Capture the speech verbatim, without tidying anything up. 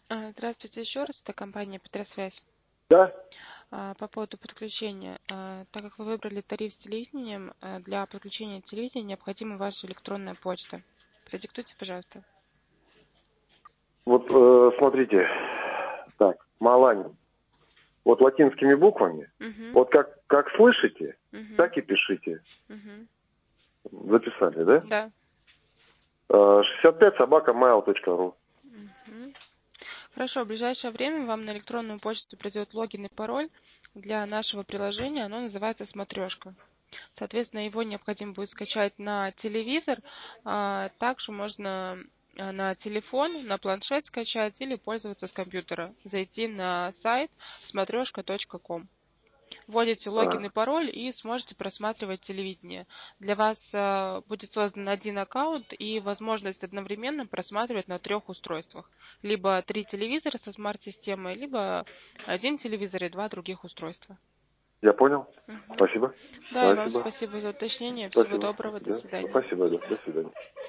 А, Здравствуйте еще раз, это компания Петросвязь. Да? А, По поводу подключения, а, так как вы выбрали тариф с телевидением, а, для подключения телевидения необходима ваша электронная почта. Продиктуйте, пожалуйста. Вот э, смотрите. Так, Маланин. Вот латинскими буквами. Угу, Вот как, как слышите, угу, так и пишите. угу. Записали, да? Да. Э, шестьдесят пять собака mail точка ру. Мгм. Хорошо, в ближайшее время вам на электронную почту придет логин и пароль для нашего приложения. Оно называется «Смотрешка». Соответственно, его необходимо будет скачать на телевизор. а Также можно а, на телефон, на планшет скачать или пользоваться с компьютера. Зайти на сайт смотрешка точка ком. Вводите логин и А, пароль и сможете просматривать телевидение. Для вас а, будет создан один аккаунт и возможность одновременно просматривать на трех устройствах. Либо три телевизора со смарт-системой, либо один телевизор и два других устройства. я понял. Мгм. Спасибо. Да, и вам Спасибо. спасибо за уточнение. Всего Спасибо. доброго. До Да. свидания. Спасибо, да. До свидания.